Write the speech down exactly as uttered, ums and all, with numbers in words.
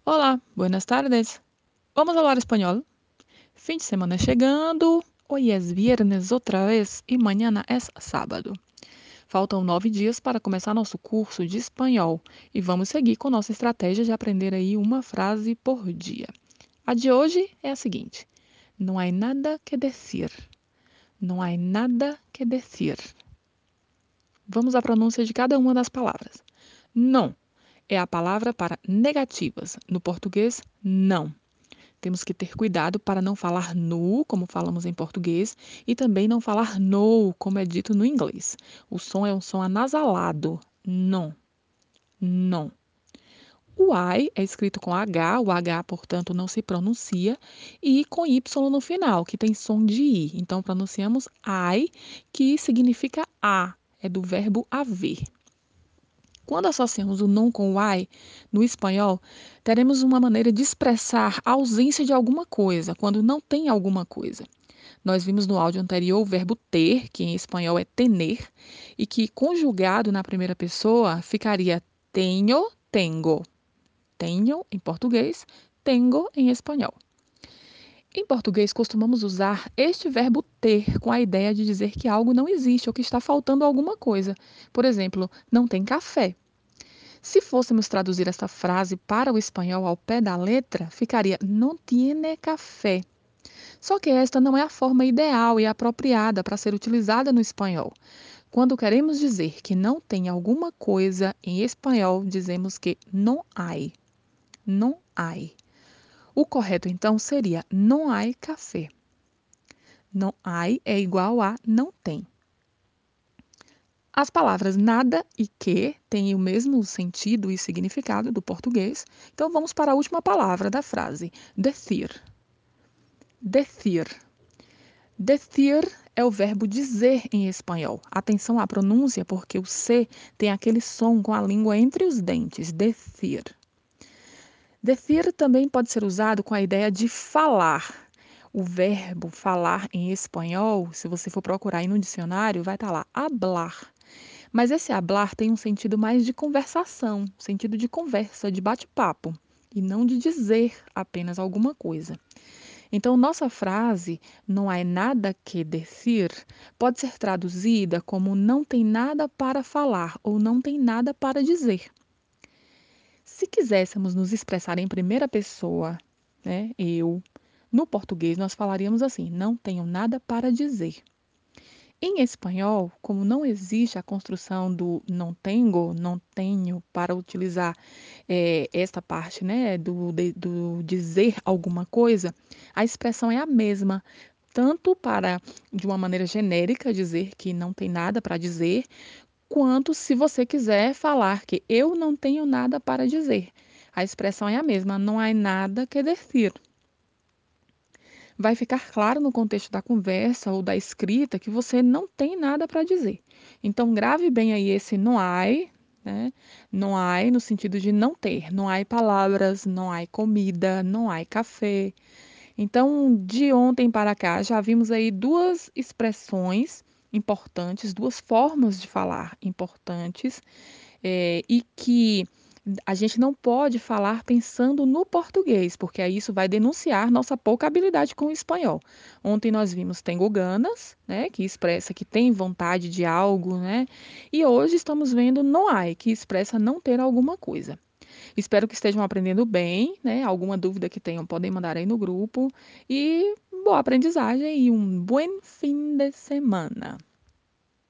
Olá, buenas tardes. Vamos hablar espanhol? Fin de semana chegando. Hoy es viernes outra vez e mañana es sábado. Faltam nove dias para começar nosso curso de espanhol e vamos seguir com nossa estratégia de aprender aí uma frase por dia. A de hoje é a seguinte: não há nada que decir. Não há nada que decir. Vamos à pronúncia de cada uma das palavras. Não é a palavra para negativas. No português, não. Temos que ter cuidado para não falar no, como falamos em português, e também não falar no, como é dito no inglês. O som é um som anasalado. Não, não. O I é escrito com H, o H, portanto, não se pronuncia, e com Y no final, que tem som de I. Então, pronunciamos I, que significa a, é do verbo haver. Quando associamos o não com o I, no espanhol, teremos uma maneira de expressar a ausência de alguma coisa, quando não tem alguma coisa. Nós vimos no áudio anterior o verbo ter, que em espanhol é tener, e que conjugado na primeira pessoa ficaria tenho, tengo. Tenho em português, tengo em espanhol. Em português, costumamos usar este verbo ter com a ideia de dizer que algo não existe ou que está faltando alguma coisa. Por exemplo, não tem café. Se fôssemos traduzir essa frase para o espanhol ao pé da letra, ficaria não tiene café. Só que esta não é a forma ideal e apropriada para ser utilizada no espanhol. Quando queremos dizer que não tem alguma coisa, em espanhol dizemos que não hay. Não hay. O correto então seria não hay café. Não hay é igual a não tem. As palavras nada e que têm o mesmo sentido e significado do português, então vamos para a última palavra da frase, decir. Decir. Decir é o verbo dizer em espanhol. Atenção à pronúncia, porque o C tem aquele som com a língua entre os dentes, decir. Decir também pode ser usado com a ideia de falar. O verbo falar em espanhol, se você for procurar aí no dicionário, vai estar lá, hablar. Mas esse hablar tem um sentido mais de conversação, sentido de conversa, de bate-papo, e não de dizer apenas alguma coisa. Então, nossa frase, não há nada que decir, pode ser traduzida como não tem nada para falar ou não tem nada para dizer. Se quiséssemos nos expressar em primeira pessoa, né, eu, no português nós falaríamos assim, não tenho nada para dizer. Em espanhol, como não existe a construção do não tengo, não tenho, para utilizar eh, esta parte, né, do, de- do dizer alguma coisa, a expressão é a mesma, tanto para, de uma maneira genérica, dizer que não tem nada para dizer, quanto se você quiser falar que eu não tenho nada para dizer. A expressão é a mesma, não há nada que decir. Vai ficar claro no contexto da conversa ou da escrita que você não tem nada para dizer. Então, grave bem aí esse no hay, né? No hay no sentido de não ter. Não há palavras, não há comida, não há café. Então, de ontem para cá, já vimos aí duas expressões importantes, duas formas de falar importantes, eh, e que a gente não pode falar pensando no português, porque aí isso vai denunciar nossa pouca habilidade com o espanhol. Ontem nós vimos tengo ganas, né, que expressa que tem vontade de algo, né? E hoje estamos vendo no hay, que expressa não ter alguma coisa. Espero que estejam aprendendo bem, né? Alguma dúvida que tenham, podem mandar aí no grupo. E boa aprendizagem e um buen fim de semana.